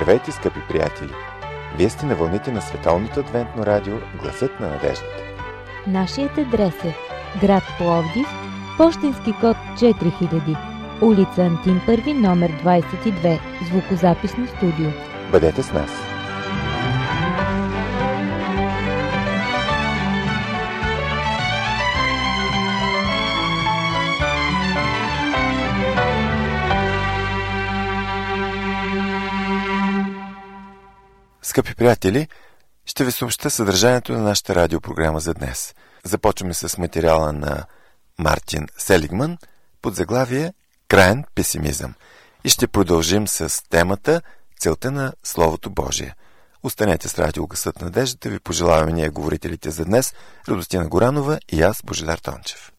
Здравейте, скъпи приятели! Вие сте на вълните на Световното адвентно радио Гласът на надеждата. Нашият адрес е град Пловдив, пощенски код 4000, улица Антим Първи, номер 22, звукозаписно студио. Бъдете с нас! Скъпи приятели, ще ви съобща съдържанието на нашата радиопрограма за днес. Започваме с материала на Мартин Селигман под заглавие «Краен песимизъм» и ще продължим с темата «Целта на Словото Божие». Останете с радио Гласът на надеждата, ви пожелаваме ние говорителите за днес, Радостина Горанова и аз, Божидар Тончев.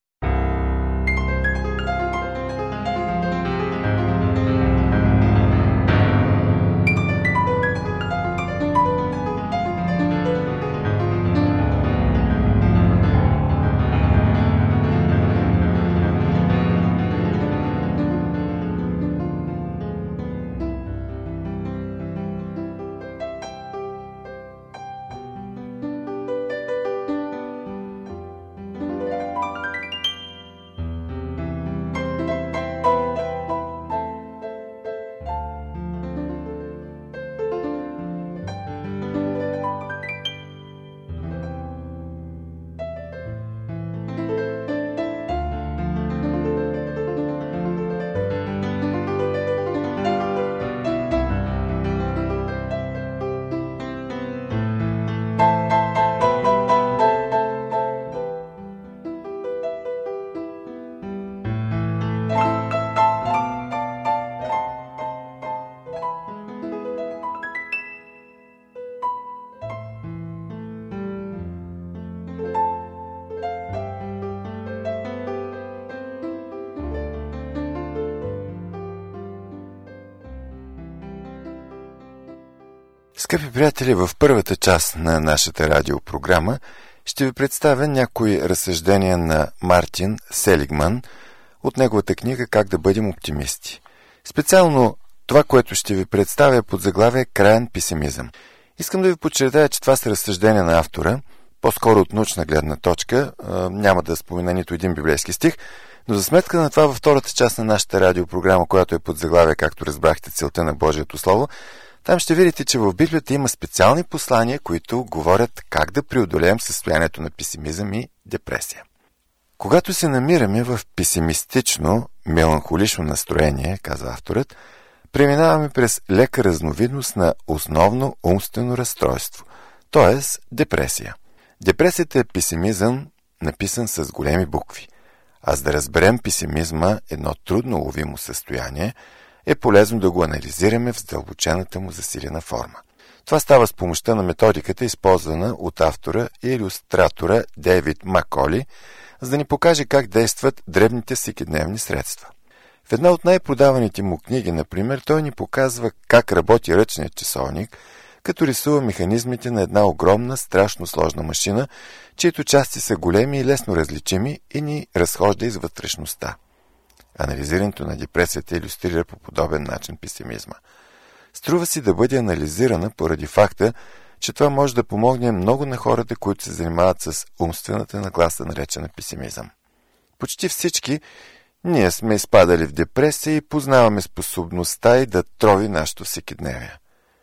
Скъпи приятели, в първата част на нашата радиопрограма ще ви представя някои разсъждения на Мартин Селигман от неговата книга «Как да бъдем оптимисти». Специално това, което ще ви представя под заглавие «Краен песимизъм». Искам да ви подчертая, че това са разсъждения на автора, по-скоро от научна гледна точка, няма да спомена нито един библейски стих, но за сметка на това във втората част на нашата радиопрограма, която е под заглавие, както разбрахте, Целта на Божието Слово, там ще видите, че в Библията има специални послания, които говорят как да преодолеем състоянието на песимизъм и депресия. Когато се намираме в песимистично, меланхолично настроение, казва авторът, преминаваме през лека разновидност на основно умствено разстройство, т.е. депресия. Депресията е песимизъм, написан с големи букви. А за да разберем песимизма, едно трудно уловимо състояние, е полезно да го анализираме в задълбочената му засилена форма. Това става с помощта на методиката, използвана от автора и илюстратора Дейвид Маколи, за да ни покаже как действат дребните всекидневни средства. В една от най-продаваните му книги, например, той ни показва как работи ръчният часовник, като рисува механизмите на една огромна, страшно сложна машина, чието части са големи и лесно различими и ни разхожда из вътрешността. Анализирането на депресията илюстрира по подобен начин песимизма. Струва си да бъде анализирана поради факта, че това може да помогне много на хората, които се занимават с умствената нагласа, наречена песимизъм. Почти всички ние сме изпадали в депресия и познаваме способността и да трови нашето всекидневие.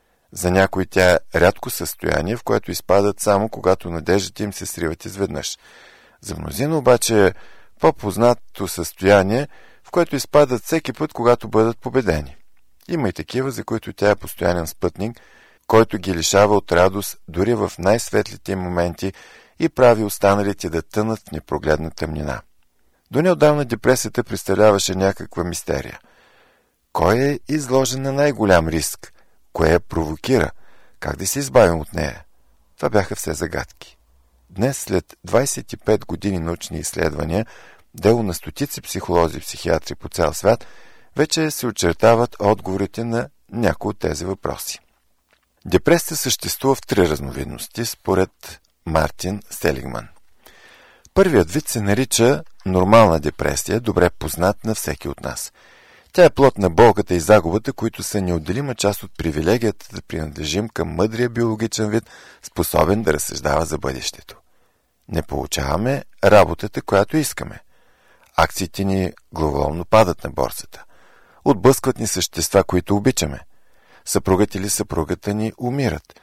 За някои тя е рядко състояние, в което изпадат само когато надеждите им се сриват изведнъж. За мнозина обаче е по-познато състояние, в което изпадат всеки път, когато бъдат победени. Има и такива, за които тя е постоянен спътник, който ги лишава от радост дори в най-светлите им моменти и прави останалите да тънат в непрогледна тъмнина. До неотдавна депресията представляваше някаква мистерия. Кой е изложен на най-голям риск? Кое я провокира? Как да се избавим от нея? Това бяха все загадки. Днес, след 25 години научни изследвания, дело на стотици психолози и психиатри по цял свят, вече се очертават отговорите на някои от тези въпроси. Депресията съществува в 3 разновидности, според Мартин Селигман. Първият вид се нарича нормална депресия, добре познат на всеки от нас. Тя е плод на болката и загубата, които са неотделима част от привилегията да принадлежим към мъдрия биологичен вид, способен да разсъждава за бъдещето. Не получаваме работата, която искаме. Акциите ни главоломно падат на борсата. Отблъскват ни същества, които обичаме. Съпругът или съпругата ни умират.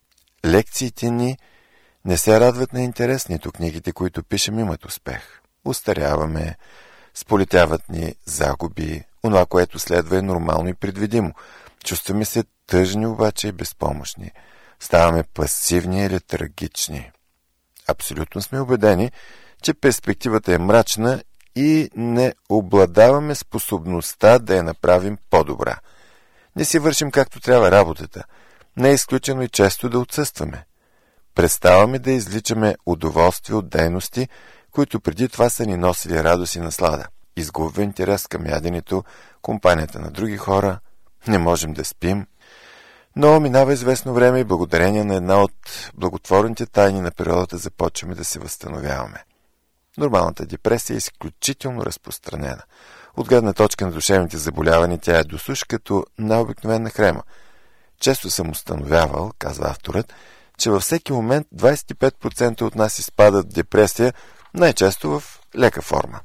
Лекциите ни не се радват на интерес, нито книгите, които пишем, имат успех. Устаряваме, сполетяват ни загуби, онова, което следва е нормално и предвидимо. Чувстваме се тъжни, обаче и безпомощни. Ставаме пасивни или трагични. Абсолютно сме убедени, че перспективата е мрачна и не обладаваме способността да я направим по-добра. Не си вършим както трябва работата. Не е изключено и често да отсъстваме. Преставаме да изличаме удоволствие от дейности, които преди това са ни носили радост и наслада. Изгубва интерес към яденето, компанията на други хора, не можем да спим. Но минава известно време и благодарение на една от благотворните тайни на природата започваме да се възстановяваме. Нормалната депресия е изключително разпространена. От гледна точка на душевните заболявания тя е досуш като най-обикновена хрема. Често съм установявал, казва авторът, че във всеки момент 25% от нас изпадат в депресия, най-често в лека форма.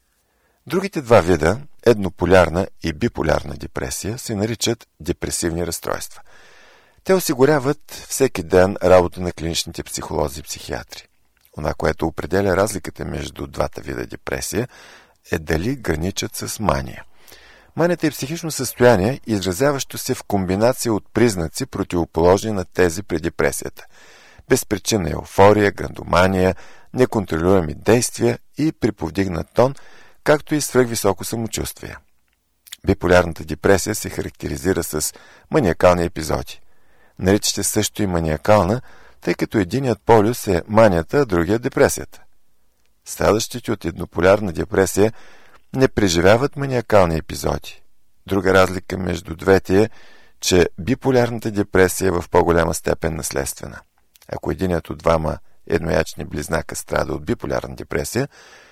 Другите два вида, еднополярна и биполярна депресия, се наричат депресивни разстройства. Те осигуряват всеки ден работа на клиничните психолози и психиатри. Онова, което определя разликата между двата вида депресия, е дали граничат с мания. Манията е психично състояние, изразяващо се в комбинация от признаци, противоположни на тези при депресията. Безпричинна еуфория, грандомания, неконтролируеми действия и приповдигнат тон, както и свръхвисоко самочувствие. Биполярната депресия се характеризира с маниакални епизоди. Наричате също и маниакална, тъй като единият полюс е манията, а другият депресията. Страдащите от еднополярна депресия не преживяват маниакални епизоди. Друга разлика между двете е, че биполярната депресия е в по-голяма степен наследствена. Ако единият от двама едноячни близнака страда от биполярна депресия,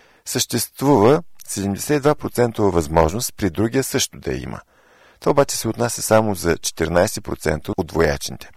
съществува 72% възможност при другия също да я има. Това обаче се отнася само за 14% от двоячните.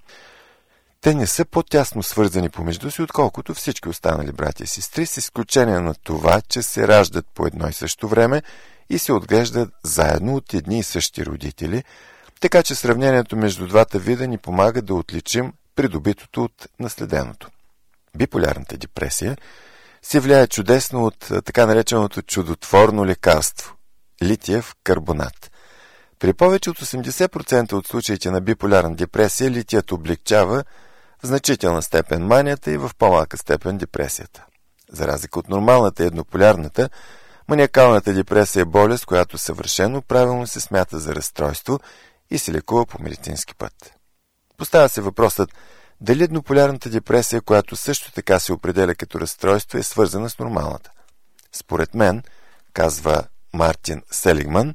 Те не са по-тясно свързани помежду си, отколкото всички останали братя и сестри, с изключение на това, че се раждат по едно и също време и се отглеждат заедно от едни и същи родители, така че сравнението между двата вида ни помага да отличим придобитото от наследеното. Биполярната депресия се влияе чудесно от така нареченото чудотворно лекарство – литиев карбонат. При повече от 80% от случаите на биполярна депресия литият облегчава в значителна степен манията и в по-малка степен депресията. За разлика от нормалната и еднополярната, маниакалната депресия е болест, която съвършено правилно се смята за разстройство и се лекува по медицински път. Поставя се въпросът дали еднополярната депресия, която също така се определя като разстройство, е свързана с нормалната. Според мен, казва Мартин Селигман,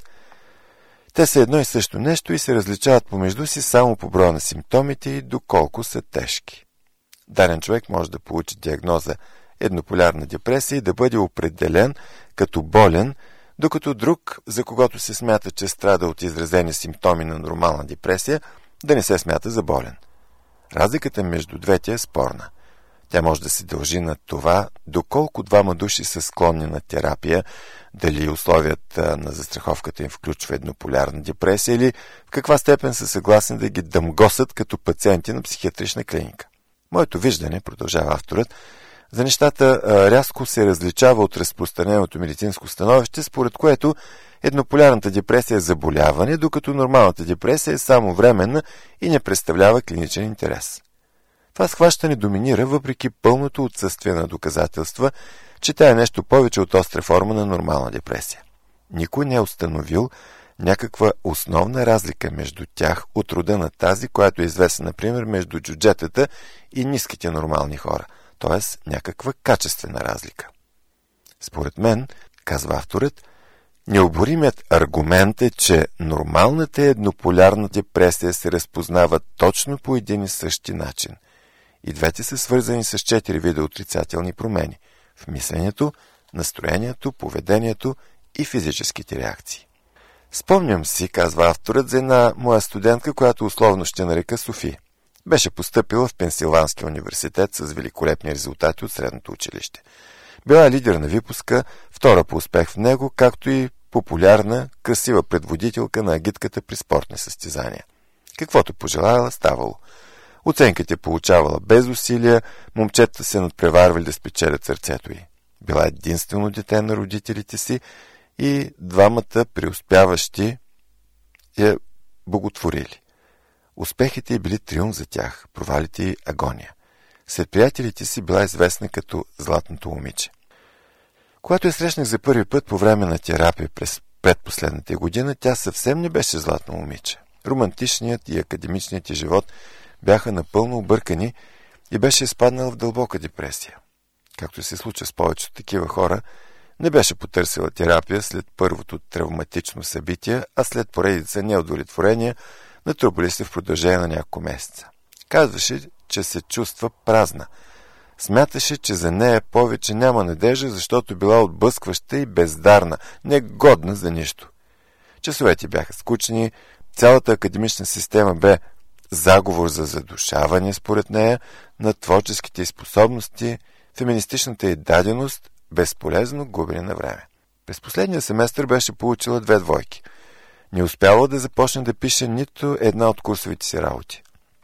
те са едно и също нещо и се различават помежду си само по броя на симптомите и доколко са тежки. Даден човек може да получи диагноза еднополярна депресия и да бъде определен като болен, докато друг, за когото се смята, че страда от изразени симптоми на нормална депресия, да не се смята за болен. Разликата между двете е спорна. Тя може да се дължи на това, доколко двама души са склонни на терапия, дали условията на застраховката им включва еднополярна депресия или в каква степен са съгласни да ги дъмгосат като пациенти на психиатрична клиника. Моето виждане, продължава авторът, за нещата рязко се различава от разпространеното медицинско становище, според което еднополярната депресия е заболяване, докато нормалната депресия е само временна и не представлява клиничен интерес. Това схващане доминира въпреки пълното отсъствие на доказателства, че тя е нещо повече от остра форма на нормална депресия. Никой не е установил някаква основна разлика между тях от рода на тази, която е известна, например, между джуджетата и ниските нормални хора, т.е. някаква качествена разлика. Според мен, казва авторът, необоримият аргумент е, че нормалната еднополярна депресия се разпознава точно по един и същи начин. И двете са свързани с 4 вида отрицателни промени в мисленето, настроението, поведението и физическите реакции. Спомням си, казва авторът, за една моя студентка, която условно ще нарека Софи. Беше постъпила в Пенсилванския университет с великолепни резултати от средното училище. Била е лидер на випуска, втора по успех в него, както и популярна, красива предводителка на агитката при спортни състезания. Каквото пожелала, ставало. Оценките получавала без усилия, момчетата се надпреварвали да спечелят сърцето й. Била единствено дете на родителите си и двамата преуспяващи я боготворили. Успехите й били триумф за тях, провалите й агония. Сред приятелите си била известна като златното момиче. Когато я срещнах за първи път по време на терапия през предпоследната година, тя съвсем не беше златно момиче. Романтичният и академичният й живот бяха напълно объркани и беше изпаднала в дълбока депресия. Както се случва с повечето такива хора, не беше потърсила терапия след първото травматично събитие, а след поредица неудовлетворения, натрупали се в продължение на няколко месеца. Казваше, че се чувства празна. Смяташе, че за нея повече няма надежда, защото била отблъскваща и бездарна, негодна за нищо. Часовете бяха скучни, цялата академична система бе заговор за задушаване, според нея, на творческите й способности, феминистичната й даденост, безполезно губене на време. През последния семестър беше получила 2 двойки. Не успяла да започне да пише нито една от курсовите си работи.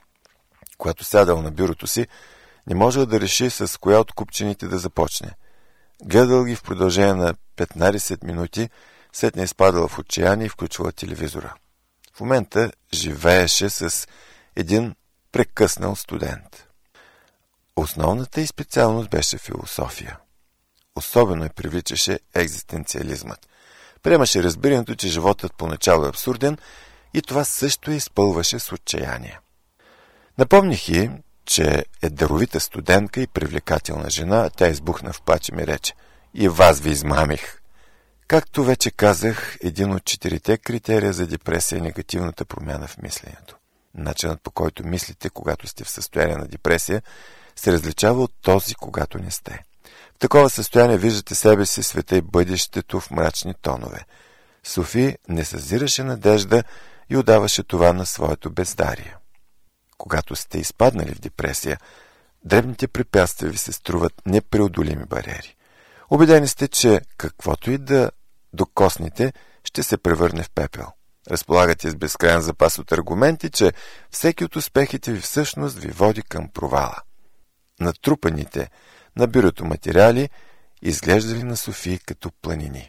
Когато сядал на бюрото си, не можел да реши с коя от купчените да започне. Гледал ги в продължение на 15 минути, след не изпадала в отчаяние и включвала телевизора. В момента живееше с един прекъснал студент. Основната й специалност беше философия. Особено я привличаше екзистенциализмът. Приемаше разбирането, че животът поначало е абсурден и това също я изпълваше с отчаяние. Напомних й, че е даровита студентка и привлекателна жена, тя избухна в плач и ми рече: „И вас ви измамих!“ Както вече казах, един от 4 критерия за депресия е негативната промяна в мисленето. Начинът, по който мислите, когато сте в състояние на депресия, се различава от този, когато не сте. В такова състояние виждате себе си, света и бъдещето в мрачни тонове. Софи не съзираше надежда и отдаваше това на своето бездарие. Когато сте изпаднали в депресия, дребните препятствия ви се струват непреодолими бариери. Убедени сте, че каквото и да докоснете, ще се превърне в пепел. Разполагате с безкрайен запас от аргументи, че всеки от успехите ви всъщност ви води към провала. Натрупаните на бюрото материали изглеждали на Софи като планини.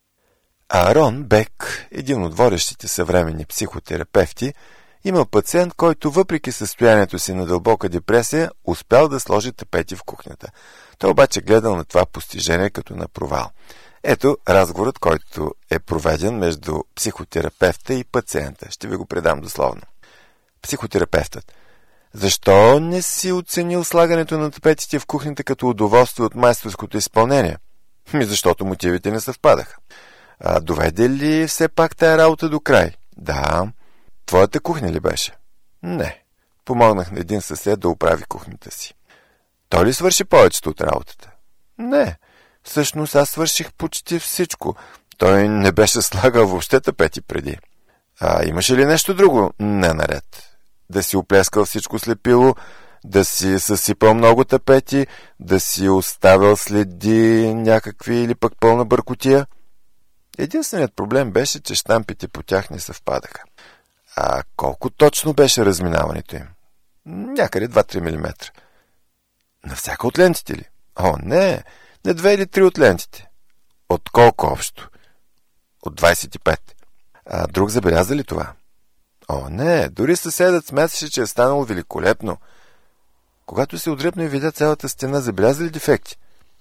Аарон Бек, един от водещите съвременни психотерапевти, имал пациент, който въпреки състоянието си на дълбока депресия, успял да сложи тапети в кухнята. Той обаче гледал на това постижение като на провал. Ето разговорът, който е проведен между психотерапевта и пациента. Ще ви го предам дословно. Психотерапевтът: „Защо не си оценил слагането на тапетите в кухнята като удоволствие от майсторското изпълнение?“ „Защото мотивите не съвпадаха.“ „Доведе ли все пак тая работа до край?“ „Да.“ „Твоята кухня ли беше?“ „Не. Помогнах на един съсед да оправи кухнята си.“ „Той ли свърши повечето от работата?“ „Не. Всъщност аз свърших почти всичко. Той не беше слагал въобще тапети преди.“ „Имаше ли нещо друго не наред? Да си оплескал всичко слепило, да си съсипал много тапети, да си оставил следи някакви или пък пълна бъркотия?“ Единственият проблем беше, че щампите по тях не съвпадаха. Колко точно беше разминаването им? Някъде 2-3 мм. На всяка от лентите ли? Не, на 2 или 3 от лентите. От колко общо? От 25. Друг забеляза ли това? Не, дори съседът смяташе, че е станало великолепно. Когато се отдръпна и видя цялата стена, забеляза ли дефекти?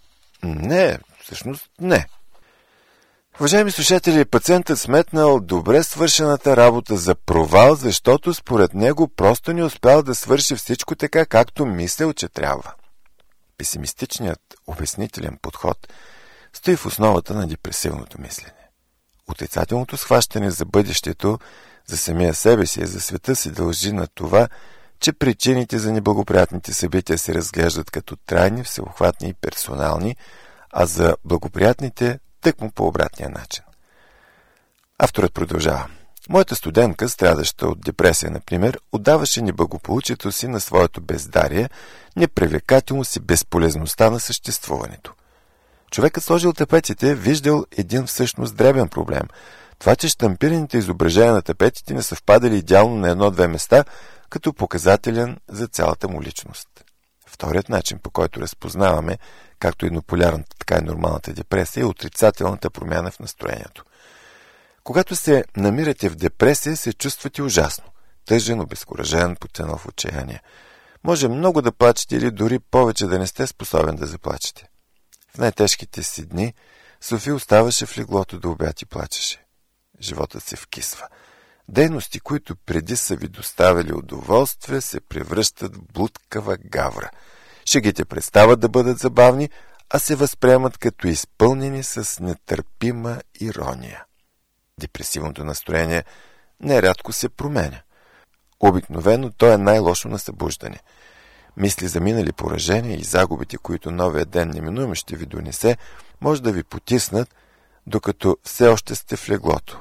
Не, всъщност не. Уважаеми слушатели, пациентът сметнал добре свършената работа за провал, защото според него просто не успял да свърши всичко така, както мислел, че трябва. Песимистичният обяснителен подход стои в основата на депресивното мислене. Отрицателното схващане за бъдещето, за самия себе си и за света се дължи на това, че причините за неблагоприятните събития се разглеждат като трайни, всеобхватни и персонални, а за благоприятните тъкмо по обратния начин. Авторът продължава. Моята студентка, страдаща от депресия, например, отдаваше неблагополучието си на своето бездарие, непривлекателност и безполезността на съществуването. Човекът сложил тапетите, виждал един всъщност дребен проблем. Това, че щампираните изображения на тапетите не съвпадали идеално на едно-две места, като показателен за цялата му личност. Вторият начин, по който разпознаваме, както еднополярната, така и нормалната депресия, е отрицателната промяна в настроението. Когато се намирате в депресия, се чувствате ужасно. Тъжен, обезкуражен, потънал в отчаяние. Може много да плачете или дори повече да не сте способен да заплачете. В най-тежките си дни Софи оставаше в леглото до обяд и плачеше. Животът се вкисва. Дейности, които преди са ви доставили удоволствие, се превръщат в блудкава гавра. Шегите престават да бъдат забавни, а се възприемат като изпълнени с нетърпима ирония. Депресивното настроение нерядко се променя. Обикновено то е най-лошо на събуждане. Мисли за минали поражения и загубите, които новия ден неминуемо ще ви донесе, може да ви потиснат, докато все още сте в леглото.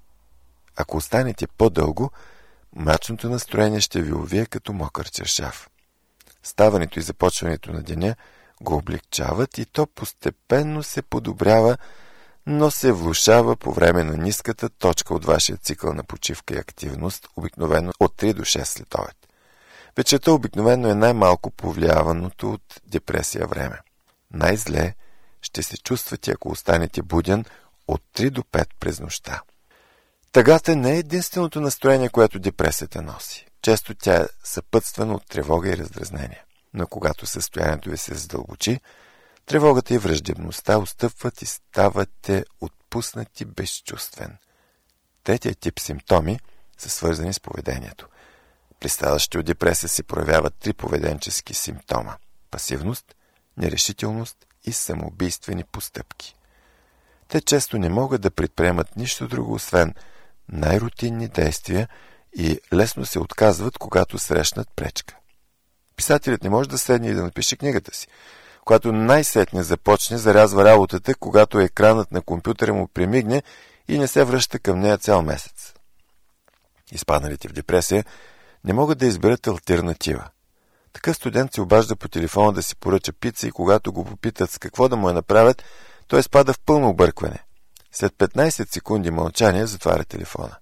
Ако останете по-дълго, мрачното настроение ще ви увие като мокър чершав. Ставането и започването на деня го облегчават и то постепенно се подобрява, но се влошава по време на ниската точка от вашия цикъл на почивка и активност, обикновено от 3 до 6 след обед. Вечерта обикновено е най-малко повлияваното от депресия време. Най-зле ще се чувствате, ако останете буден от 3 до 5 през нощта. Тъгата не е единственото настроение, което депресията носи. Често тя е съпътствана от тревога и раздразнение. Но когато състоянието ви се задълбочи, тревогата и враждебността отстъпват и ставате отпуснат и безчувствен. Третият тип симптоми са свързани с поведението. При страдащите от депресия се проявяват 3 поведенчески симптома – пасивност, нерешителност и самоубийствени постъпки. Те често не могат да предприемат нищо друго, освен най-рутинни действия и лесно се отказват, когато срещнат пречка. Писателят не може да седне и да напише книгата си. Когато най-сетне започне, зарязва работата, когато екранът на компютъра му премигне и не се връща към нея цял месец. Изпадналите в депресия не могат да изберат алтернатива. Такъв студент се обажда по телефона да си поръча пица и когато го попитат с какво да му я направят, той спада в пълно объркване. След 15 секунди мълчание затваря телефона.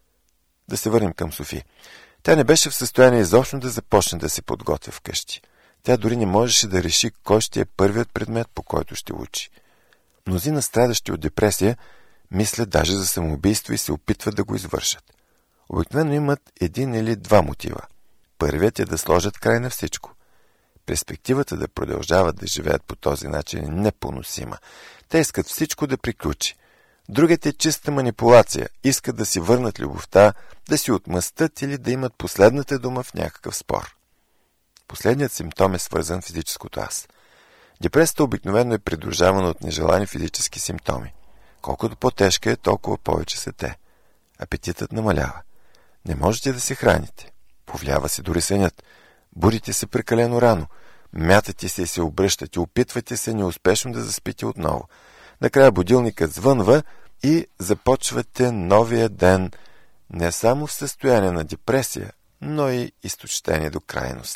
Да се върнем към Софи. Тя не беше в състояние изобщо да започне да се подготвя вкъщи. Тя дори не можеше да реши кой ще е първият предмет, по който ще учи. Мнозина страдащи от депресия мислят даже за самоубийство и се опитват да го извършат. Обикновено имат 1 или 2 мотива. Първият е да сложат край на всичко. Перспективата да продължават да живеят по този начин е непоносима. Те искат всичко да приключи. Другият е чиста манипулация. Искат да си върнат любовта, да си отмъстят или да имат последната дума в някакъв спор. Последният симптом е свързан с физическото аз. Депресията обикновено е придружавана от нежелани физически симптоми. Колкото по-тежка е, толкова повече са те. Апетитът намалява. Не можете да се храните. Повлиява се дори сънят. Будите се прекалено рано. Мятате се и се обръщате. Опитвате се неуспешно да заспите отново. Накрая будилникът звънва и започвате новия ден не само в състояние на депресия, но и изтощение до крайност.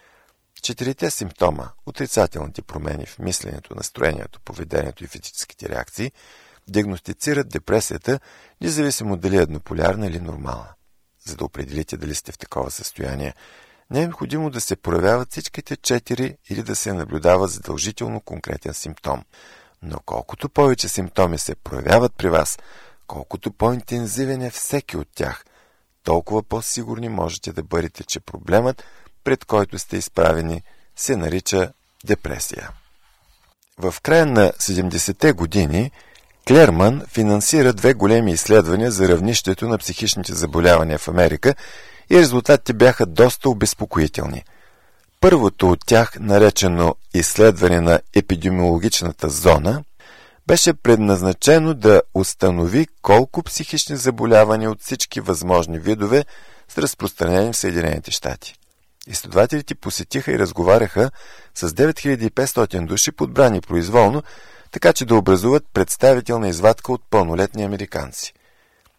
4 симптома, отрицателните промени в мисленето, настроението, поведението и физическите реакции, диагностицират депресията, независимо дали е еднополярна или нормална. За да определите дали сте в такова състояние, не е необходимо да се проявяват всичките 4 или да се наблюдава задължително конкретен симптом. Но колкото повече симптоми се проявяват при вас, колкото по-интензивен е всеки от тях, толкова по-сигурни можете да бъдете, че проблемът, пред който сте изправени, се нарича депресия. В края на 70-те години Клерман финансира 2 големи изследвания за равнището на психичните заболявания в Америка и резултатите бяха доста обезпокоителни. Първото от тях, наречено изследване на епидемиологичната зона, беше предназначено да установи колко психични заболявания от всички възможни видове са разпространени в Съединените щати. Изследователите посетиха и разговаряха с 9500 души, подбрани произволно, така че да образуват представителна извадка от пълнолетни американци.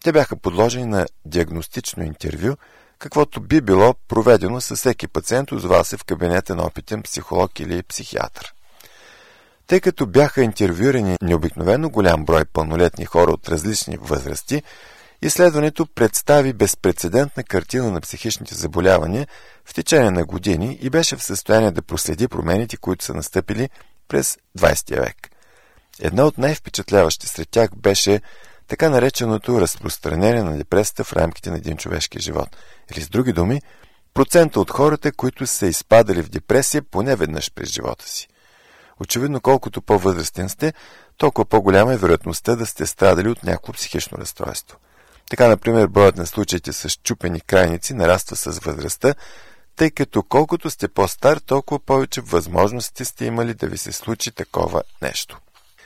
Те бяха подложени на диагностично интервю, каквото би било проведено със всеки пациент, озовал се в кабинета на опитен психолог или психиатър. Тъй като бяха интервюирани необикновено голям брой пълнолетни хора от различни възрасти, изследването представи безпрецедентна картина на психичните заболявания в течение на години и беше в състояние да проследи промените, които са настъпили през 20 век. Една от най-впечатляващите сред тях беше така нареченото разпространение на депресията в рамките на един човешки живот. Или с други думи, процента от хората, които са изпадали в депресия поне веднъж през живота си. Очевидно, колкото по-възрастен сте, толкова по-голяма е вероятността да сте страдали от някакво психично разстройство. Така, например, броят на случаите с счупени крайници нараства с възрастта, тъй като колкото сте по-стар, толкова повече възможности сте имали да ви се случи такова нещо.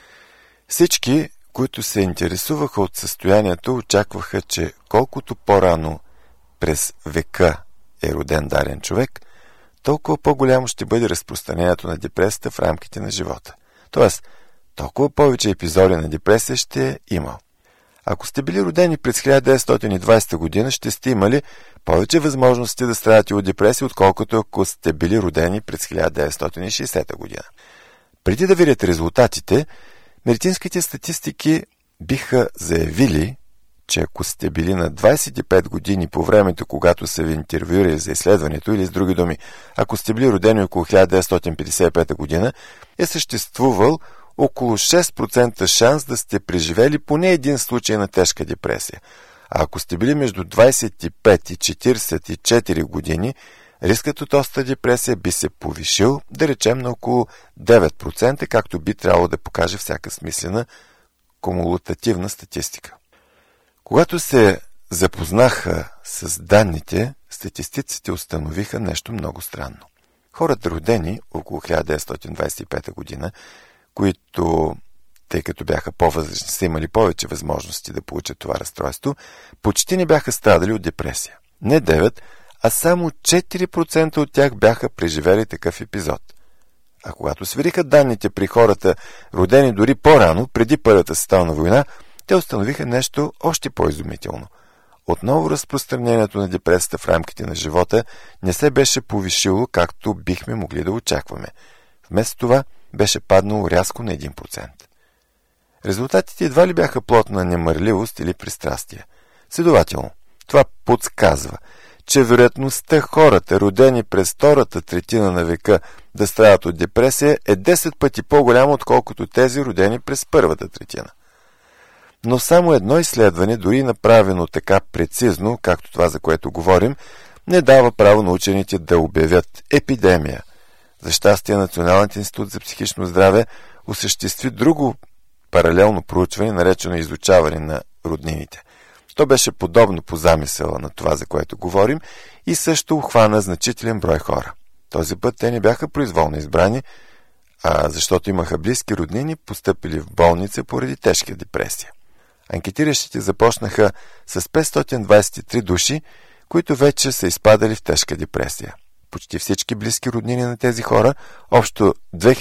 Всички, които се интересуваха от състоянието, очакваха, че колкото по-рано през века е роден даден човек, толкова по-голямо ще бъде разпространението на депресията в рамките на живота. Тоест, толкова повече епизоди на депресия ще е имал. Ако сте били родени през 1920 година, ще сте имали повече възможности да страдате от депресия, отколкото ако сте били родени през 1960 година. Преди да видят резултатите, медицинските статистики биха заявили, че ако сте били на 25 години по времето, когато са ви интервюирали за изследването, или с други думи, ако сте били родени около 1955 година, е съществувал около 6% шанс да сте преживели поне един случай на тежка депресия. А ако сте били между 25 и 44 години, рискът от остра депресия би се повишил, да речем, на около 9%, както би трябвало да покаже всяка смислена кумулативна статистика. Когато се запознаха с данните, статистиците установиха нещо много странно. Хората, родени около 1925 година, които, тъй като бяха по-възрастни, са имали повече възможности да получат това разстройство, почти не бяха страдали от депресия. Не 9, а само 4% от тях бяха преживели такъв епизод. А когато свериха данните при хората, родени дори по-рано, преди Първата световна война, те установиха нещо още по-изумително. Отново разпространението на депресията в рамките на живота не се беше повишило, както бихме могли да очакваме. Вместо това беше паднало рязко на 1%. Резултатите едва ли бяха плод на немърливост или пристрастие. Следователно, това подсказва, че вероятността хората, родени през втората третина на века, да страдат от депресия е 10 пъти по-голяма, отколкото тези, родени през първата третина. Но само едно изследване, дори направено така прецизно, както това, за което говорим, не дава право на учените да обявят епидемия. За щастие, Националният институт за психично здраве осъществи друго паралелно проучване, наречено изучаване на роднините. То беше подобно по замисъла на това, за което говорим, и също обхвана значителен брой хора. Този път те не бяха произволно избрани, защото имаха близки роднини, постъпили в болница поради тежка депресия. Анкетиращите започнаха с 523 души, които вече са изпадали в тежка депресия. Почти всички близки роднини на тези хора, общо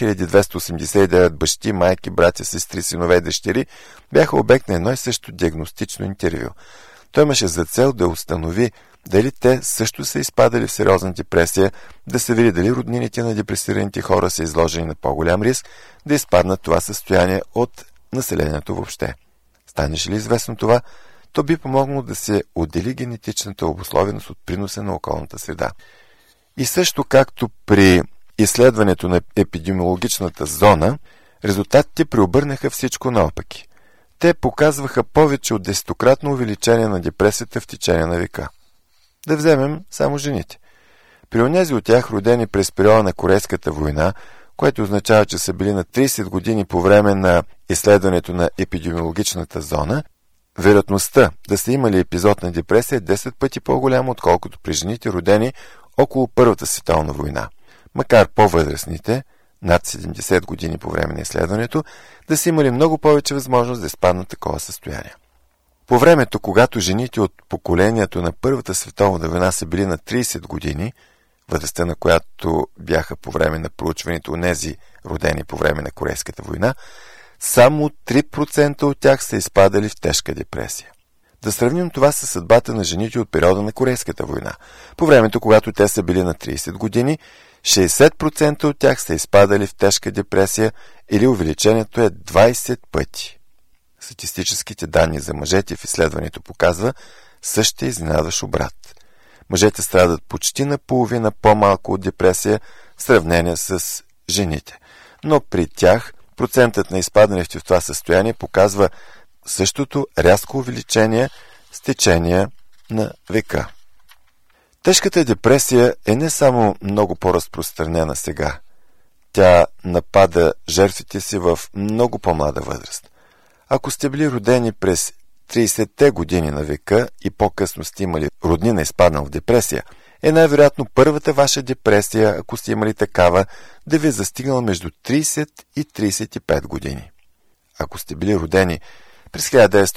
2289 бащи, майки, братя, сестри, синове и дъщери, бяха обект на едно и също диагностично интервю. Той имаше за цел да установи дали те също са изпадали в сериозна депресия, да се види дали роднините на депресираните хора са изложени на по-голям риск да изпаднат това състояние от населението въобще. Станеше ли известно това, то би помогнало да се отдели генетичната обусловеност от приноса на околната среда. И също както при изследването на епидемиологичната зона, резултатите преобърнаха всичко наопаки. Те показваха повече от 10-кратно увеличение на депресията в течение на века. Да вземем само жените. При онези от тях, родени през периода на Корейската война, което означава, че са били на 30 години по време на изследването на епидемиологичната зона, вероятността да са имали епизод на депресия е 10 пъти по-голяма, отколкото при жените, родени около Първата световна война. Макар по-възрастните, над 70 години по време на изследването, да са имали много повече възможност да изпаднат такова състояние. По времето, когато жените от поколението на Първата световна война са били на 30 години, възрастта на която бяха по време на проучването онези, родени по време на Корейската война, само 3% от тях са изпадали в тежка депресия. Да сравним това с съдбата на жените от периода на Корейската война. По времето, когато те са били на 30 години, 60% от тях са изпадали в тежка депресия или увеличението е 20 пъти. Статистическите данни за мъжете в изследването показва същия изненадващ обрат. Мъжете страдат почти наполовина по-малко от депресия в сравнение с жените. Но при тях процентът на изпадане в това състояние показва същото рязко увеличение с течение на века. Тежката депресия е не само много по-разпространена сега. Тя напада жертвите си в много по-млада възраст. Ако сте били родени през 30-те години на века и по-късно сте имали роднина изпаднал в депресия, е най-вероятно първата ваша депресия, ако сте имали такава, да ви е застигнала между 30 и 35 години. Ако сте били родени през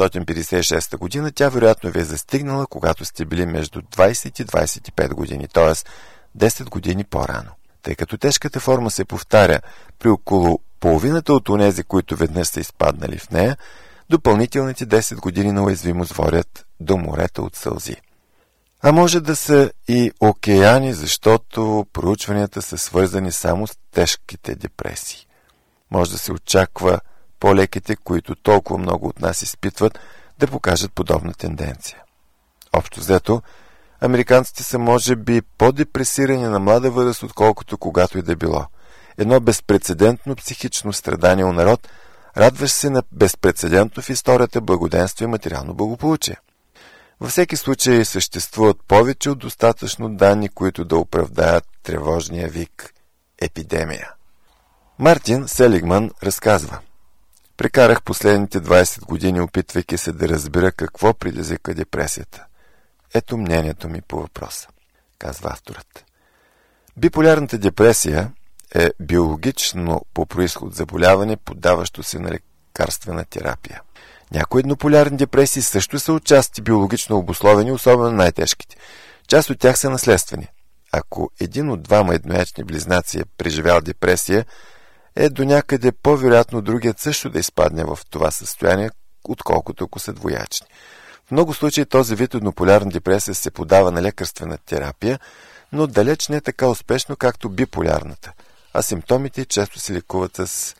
1956 година, тя вероятно ви е застигнала, когато сте били между 20 и 25 години, т.е. 10 години по-рано. Тъй като тежката форма се повтаря при около половината от онези, които веднъж са изпаднали в нея, допълнителните 10 години на уязвимост водят до морета от сълзи. А може да са и океани, защото проучванията са свързани само с тежките депресии. Може да се очаква по-леките, които толкова много от нас изпитват, да покажат подобна тенденция. Общо взето, американците са може би по-депресирани на млада възраст, отколкото когато и да било. Едно безпрецедентно психично страдание у народ, радващ се на безпрецедентно в историята благоденствие и материално благополучие. Във всеки случай съществуват повече от достатъчно данни, които да оправдаят тревожния вик епидемия. Мартин Селигман разказва: "Прекарах последните 20 години, опитвайки се да разбера какво предизвика депресията. Ето мнението ми по въпроса", казва авторът. Биполярната депресия е биологично по произход заболяване, поддаващо се на лекарствена терапия. Някои еднополярни депресии също са отчасти биологично обусловени, особено най-тежките. Част от тях са наследствени. Ако един от двама едноячни близнаци е преживял депресия, е до някъде по-вероятно другият също да изпадне в това състояние, отколкото ако са двоячни. В много случаи този вид еднополярна депресия се подава на лекарствена терапия, но далеч не е така успешно, както биполярната, а симптомите често се лекуват с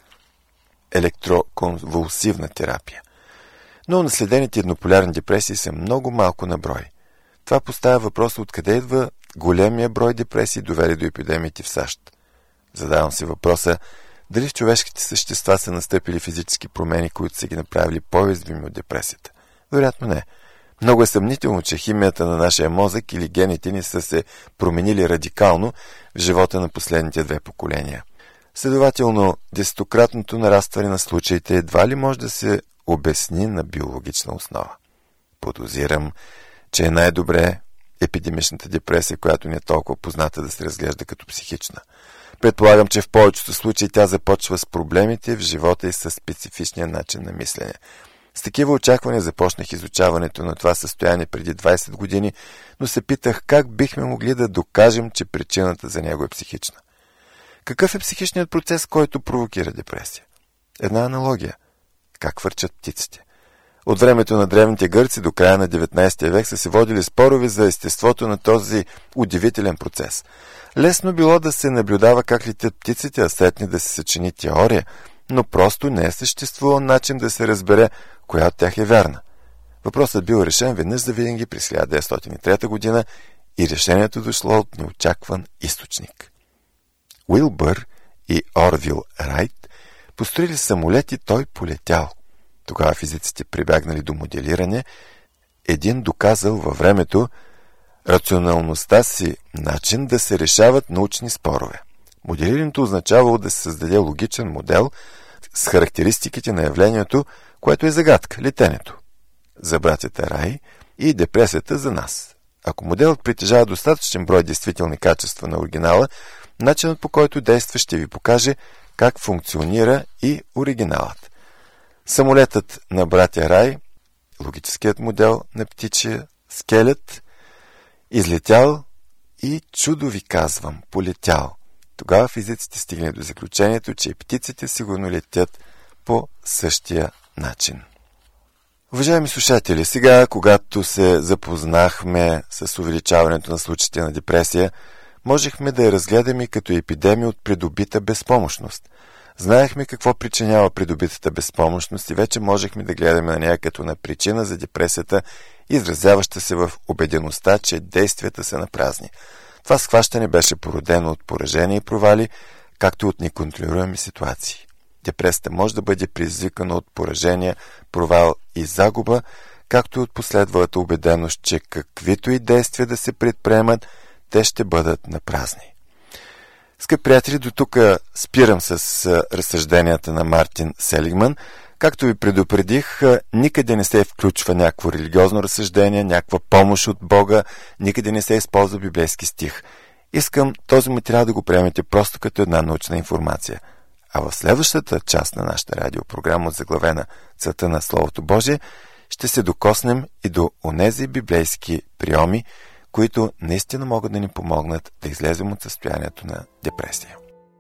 електроконвулсивна терапия. Но наследените еднополярни депресии са много малко на брой. Това поставя въпроса откъде идва големия брой депресии, довели до епидемиите в САЩ. Задавам си въпроса дали в човешките същества са настъпили физически промени, които са ги направили по-уязвими от депресията. Вероятно не. Много е съмнително, че химията на нашия мозък или гените ни са се променили радикално в живота на последните 2 поколения. Следователно, десетократното нарастване на случаите едва ли може да се обясни на биологична основа. Подозирам, че е най-добре епидемичната депресия, която не е толкова позната, да се разглежда като психична. Предполагам, че в повечето случаи тя започва с проблемите в живота и с специфичния начин на мислене. С такива очаквания започнах изучаването на това състояние преди 20 години, но се питах как бихме могли да докажем, че причината за него е психична. Какъв е психичният процес, който провокира депресия? Една аналогия. Как върчат птиците. От времето на древните гърци до края на 19 век са се водили спорове за естеството на този удивителен процес. Лесно било да се наблюдава как летят птиците, а сетне да се съчини теория, но просто не е съществувал начин да се разбере коя от тях е вярна. Въпросът бил решен веднъж завинаги през 1903 година и решението дошло от неочакван източник. Уилбър и Орвил Райт построили самолет и той полетял. Тогава физиците прибягнали до моделиране, един доказал във времето рационалността си начин да се решават научни спорове. Моделирането означавало да се създаде логичен модел с характеристиките на явлението, което е загадка – летенето. За братята Рай и депресията за нас. Ако моделът притежава достатъчен брой действителни качества на оригинала, начинът по който действа ще ви покаже как функционира и оригиналът. Самолетът на братя Рай, логическият модел на птичия скелет, излетял и чудо ви казвам, полетял. Тогава физиците стигнали до заключението, че птиците сигурно летят по същия начин. Уважаеми слушатели, сега, когато се запознахме с увеличаването на случаите на депресия, можехме да я разгледаме като епидемия от придобита безпомощност. Знаехме какво причинява придобитата безпомощност и вече можехме да гледаме на нея като на причина за депресията, изразяваща се в убедеността, че действията са напразни. Това схващане беше породено от поражения и провали, както от неконтролируеми ситуации. Депресията може да бъде предизвикана от поражения, провал и загуба, както и от последвалата убеденост, че каквито и действия да се предприемат, те ще бъдат напразни. Скъпи приятели, до тук спирам с разсъжденията на Мартин Селигман. Както ви предупредих, никъде не се включва някакво религиозно разсъждение, някаква помощ от Бога, никъде не се използва библейски стих. Искам този материал да го приемете просто като една научна информация. А в следващата част на нашата радиопрограма от заглавена "Целта на Словото Божие" ще се докоснем и до онези библейски приеми, които наистина могат да ни помогнат да излезем от състоянието на депресия.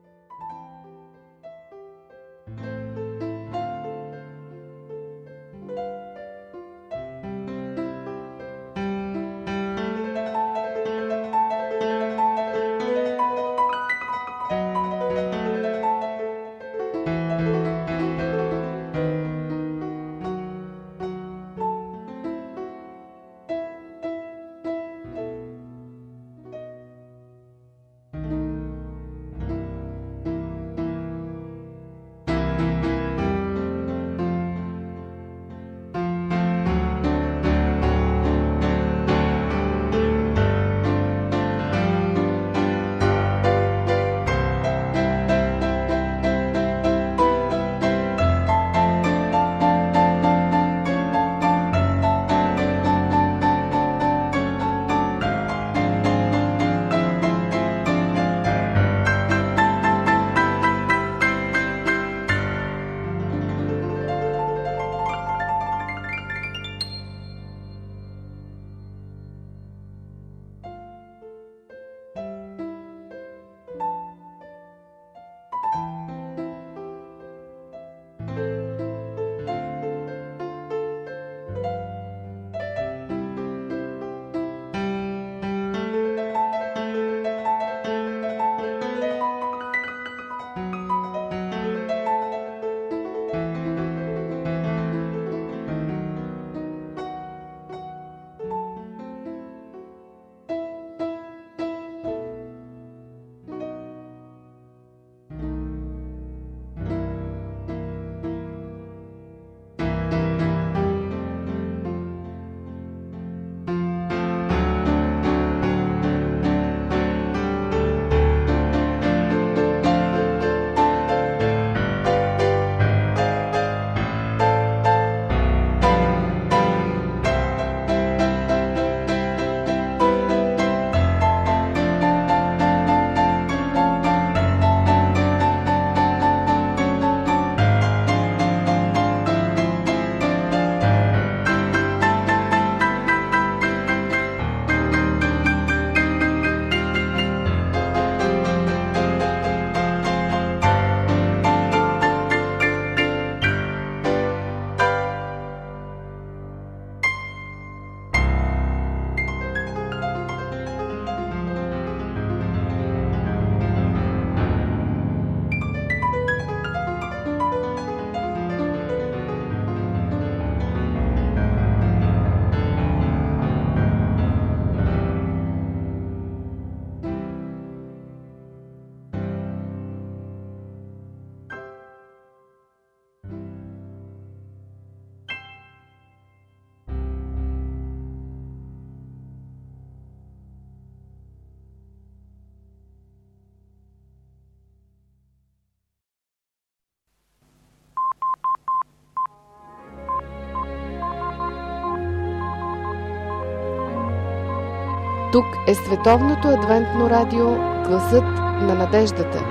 Тук е Световното адвентно радио, гласът на надеждата.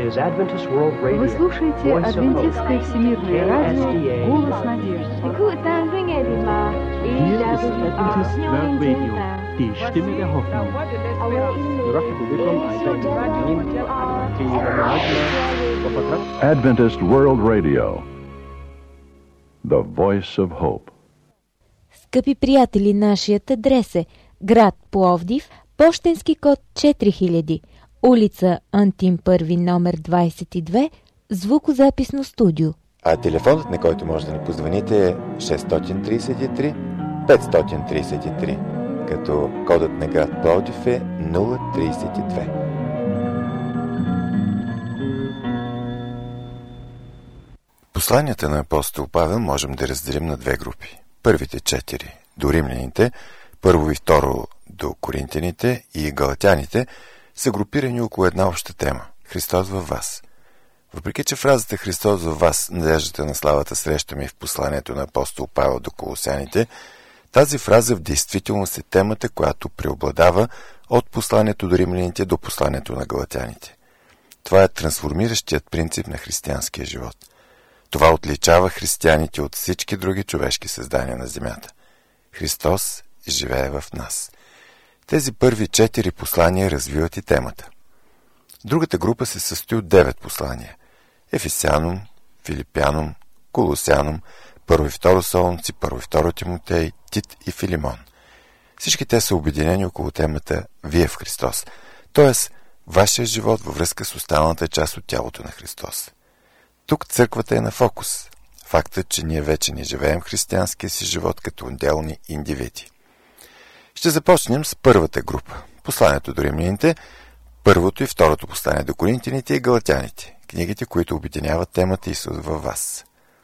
Вы слушаете Адвентистское всемирное радио, голос надежды. Hier ist Adventist World Radio, die Stimme der Hoffnung. Adventist World Radio, the voice of hope. Скъпи приятели, нашият адрес е град Пловдив, пощенски код 4000, улица Антим Първи, номер 22, звукозаписно студио. А телефонът, на който може да ни позвоните, е 633 533, като кодът на град Пловдив е 032. Посланията на апостол Павел можем да разделим на две групи. Първите 4 до римляните, първо и второ до коринтяните и галатяните са групирани около една обща тема – Христос във вас. Въпреки че фразата Христос във вас, надеждата на славата, срещаме и в посланието на апостол Павел до колосяните, тази фраза в действителност е темата, която преобладава от посланието до римляните до посланието на галатяните. Това е трансформиращият принцип на християнския живот. Това отличава християните от всички други човешки създания на земята. Христос живее в нас. Тези първи 4 послания развиват и темата. Другата група се състои от 9 послания. Ефесянум, Филипянум, Колосянум, Първо и Второ Солунци, Първо и Второ Тимотей, Тит и Филимон. Всички те са обединени около темата «Вие в Христос», т.е. вашия живот във връзка с останалата част от тялото на Христос. Тук църквата е на фокус. Фактът, че ние вече не живеем християнския си живот като отделни индивиди. Ще започнем с първата група. Посланието до римляните, първото и второто послание до коринтяните и галатяните. Книгите, които обединяват темата Исус във вас.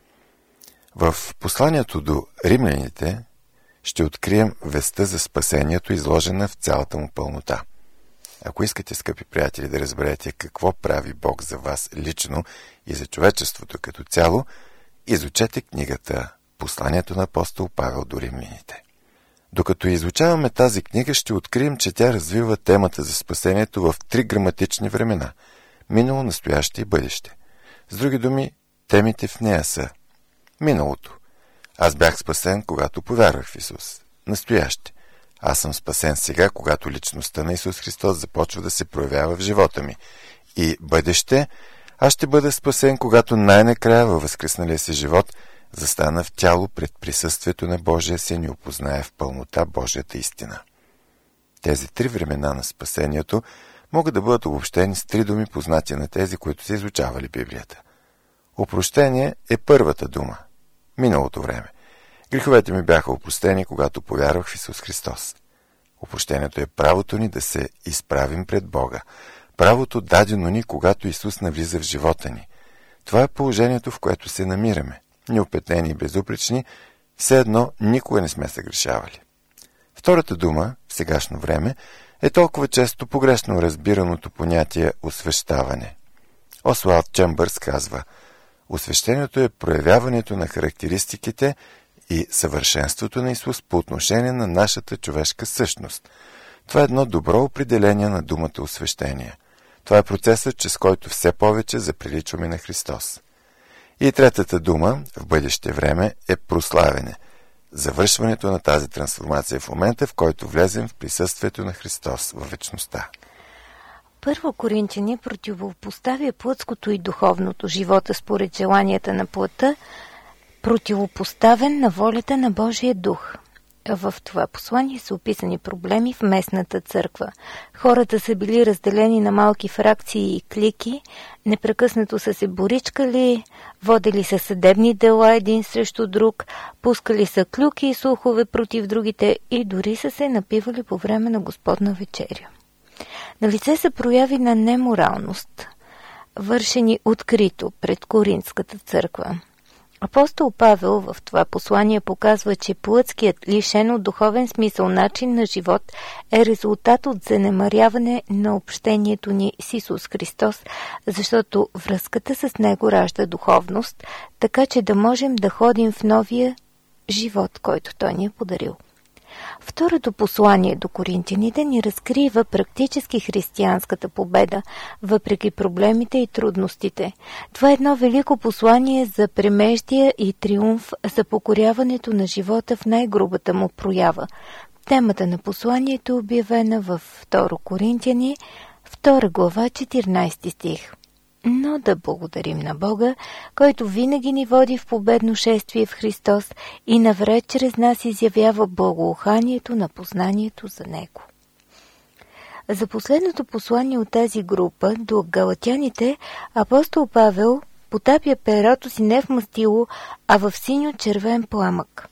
В посланието до римляните ще открием вестта за спасението, изложена в цялата му пълнота. Ако искате, скъпи приятели, да разберете какво прави Бог за вас лично и за човечеството като цяло, изучете книгата Посланието на апостол Павел до римляните. Докато изучаваме тази книга, ще открием, че тя развива темата за спасението в 3 граматични времена – минало, настояще и бъдеще. С други думи, темите в нея са: миналото. Аз бях спасен, когато повярвах в Исус. Настояще. Аз съм спасен сега, когато личността на Исус Христос започва да се проявява в живота ми. И бъдеще. Аз ще бъда спасен, когато най-накрая във възкръсналия си живот застана в тяло пред присъствието на Божия Син и опозная в пълнота Божията истина. Тези 3 времена на спасението могат да бъдат обобщени с 3 думи, познати на тези, които са изучавали Библията. Опрощение е първата дума. Миналото време. Греховете ми бяха опростени, когато повярвах в Исус Христос. Опрощението е правото ни да се изправим пред Бога. Правото дадено ни, когато Исус навлиза в живота ни. Това е положението, в което се намираме. Неопетнени и безупречни, все едно никога не сме съгрешавали. Втората дума, в сегашно време, е толкова често погрешно разбираното понятие освещаване. Осуалд Чембърс казва: освещението е проявяването на характеристиките и съвършенството на Исус по отношение на нашата човешка същност. Това е едно добро определение на думата освещение. Това е процесът, чрез който все повече заприличваме на Христос. И третата дума, в бъдеще време, е прославяне. Завършването на тази трансформация в момента, в който влезем в присъствието на Христос във вечността. Първо Коринтяни противопоставя плътското и духовното живота според желанията на плътта, противопоставен на волята на Божия дух. В това послание са описани проблеми в местната църква. Хората са били разделени на малки фракции и клики, непрекъснато са се боричкали, водили са съдебни дела един срещу друг, пускали са клюки и слухове против другите и дори са се напивали по време на Господна вечеря. Налице са прояви на неморалност, вършени открито пред Коринтската църква. Апостол Павел в това послание показва, че плътският, лишен от духовен смисъл начин на живот е резултат от занемаряване на общението ни с Исус Христос, защото връзката с Него ражда духовност, така че да можем да ходим в новия живот, който Той ни е подарил. Второто послание до коринтяните ни разкрива практически християнската победа, въпреки проблемите и трудностите. Това е едно велико послание за премеждия и триумф, за покоряването на живота в най-грубата му проява. Темата на посланието е обявена във 2 Коринтяни, 2 глава, 14 стих. но да благодарим на Бога, който винаги ни води в победно шествие в Христос и навред чрез нас изявява благоуханието на познанието за Него. За последното послание от тази група до галатяните апостол Павел потапя перото си не в мастило, а в синьо-червен пламък.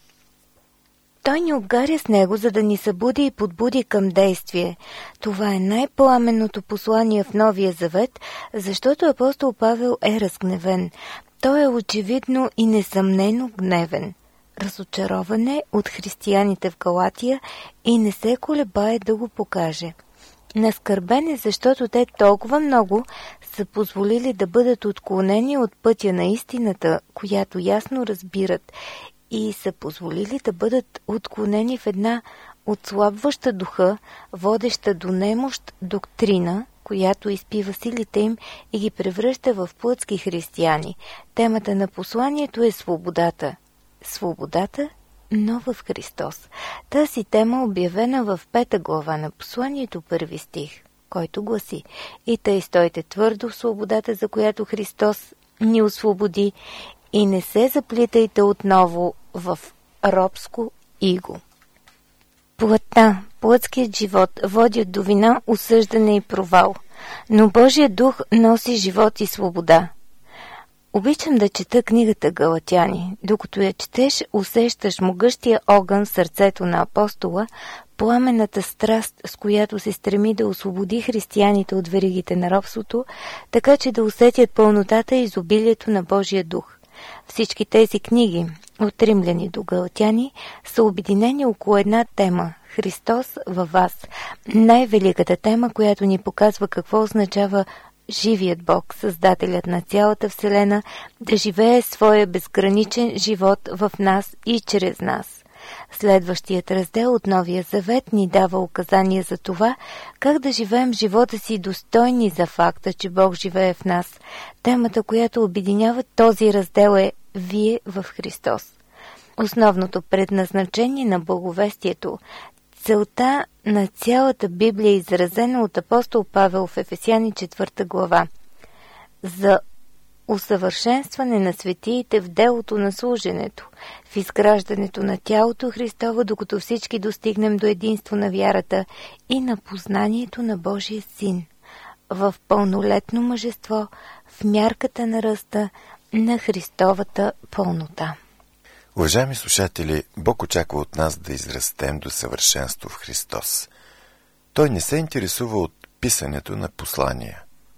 Той ни обгаря с него, за да ни събуди и подбуди към действие. Това е най-пламенното послание в Новия Завет, защото апостол Павел е разгневен. Той е очевидно и несъмнено гневен. Разочарован е от християните в Галатия и не се колебае да го покаже. Наскърбен е, защото те толкова много са позволили да бъдат отклонени от пътя на истината, която ясно разбират, и са позволили да бъдат отклонени в една отслабваща духа, водеща до немощ доктрина, която изпива силите им и ги превръща в плътски християни. Темата на посланието е свободата. Свободата, но в Христос. Тази тема обявена в 5 глава на посланието, 1 стих, който гласи: „И тъй стойте твърдо в свободата, за която Христос ни освободи, и не се заплитайте отново в робско иго“. Плътта, плътският живот водят до вина, осъждане и провал, но Божият дух носи живот и свобода. Обичам да чета книгата Галатяни. Докато я четеш, усещаш могъщия огън в сърцето на апостола, пламената страст, с която се стреми да освободи християните от веригите на робството, така че да усетят пълнотата и изобилието на Божия дух. Всички тези книги, от Римляни до Галатяни, са обединени около една тема – Христос във вас. Най-великата тема, която ни показва какво означава живият Бог, Създателят на цялата Вселена, да живее своя безграничен живот в нас и чрез нас. Следващият раздел от Новия Завет ни дава указания за това, как да живеем живота си достойни за факта, че Бог живее в нас. Темата, която обединява този раздел, е «Вие в Христос». Основното предназначение на благовестието, целта на цялата Библия е изразена от апостол Павел в Ефесяни 4 глава. За усъвършенстване на светиите в делото на служенето, в изграждането на тялото Христово, докато всички достигнем до единство на вярата и на познанието на Божия Син, в пълнолетно мъжество, в мярката на ръста на Христовата пълнота. Уважаеми слушатели, Бог очаква от нас да израстем до съвършенство в Христос. Той не се интересува от писането на послания.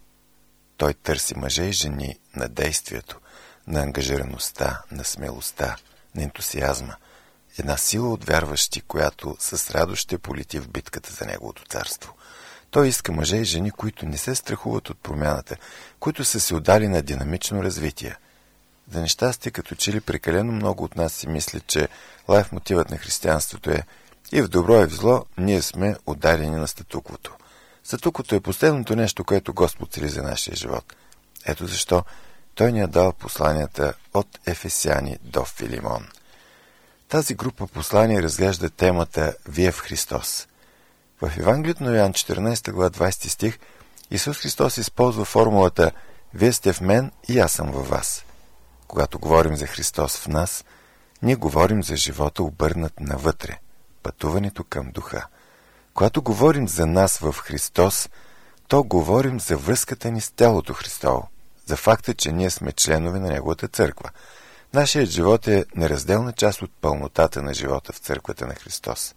Той търси мъже и жени на действието, на ангажираността, на смелостта, на ентусиазма. Една сила от вярващи, която с радост ще полети в битката за Неговото царство. Той иска мъже и жени, които не се страхуват от промяната, които са се отдали на динамично развитие. За нещастие, като че ли прекалено много от нас си мислят, че лайф мотивът на християнството е и в добро и в зло ние сме отдадени на статуквото. Статуквото е последното нещо, което Господ цели за нашия живот. Ето защо Той ни е дал посланията от Ефесяни до Филимон. Тази група послания разглежда темата «Вие в Христос». В Евангелието на Йоан 14 глава 20 стих Исус Христос използва формулата «Вие сте в мен и аз съм във вас». Когато говорим за Христос в нас, ние говорим за живота обърнат навътре, пътуването към духа. Когато говорим за нас в Христос, то говорим за връзката ни с тялото Христово, за факта, че ние сме членове на Неговата църква. Нашият живот е неразделна част от пълнотата на живота в църквата на Христос.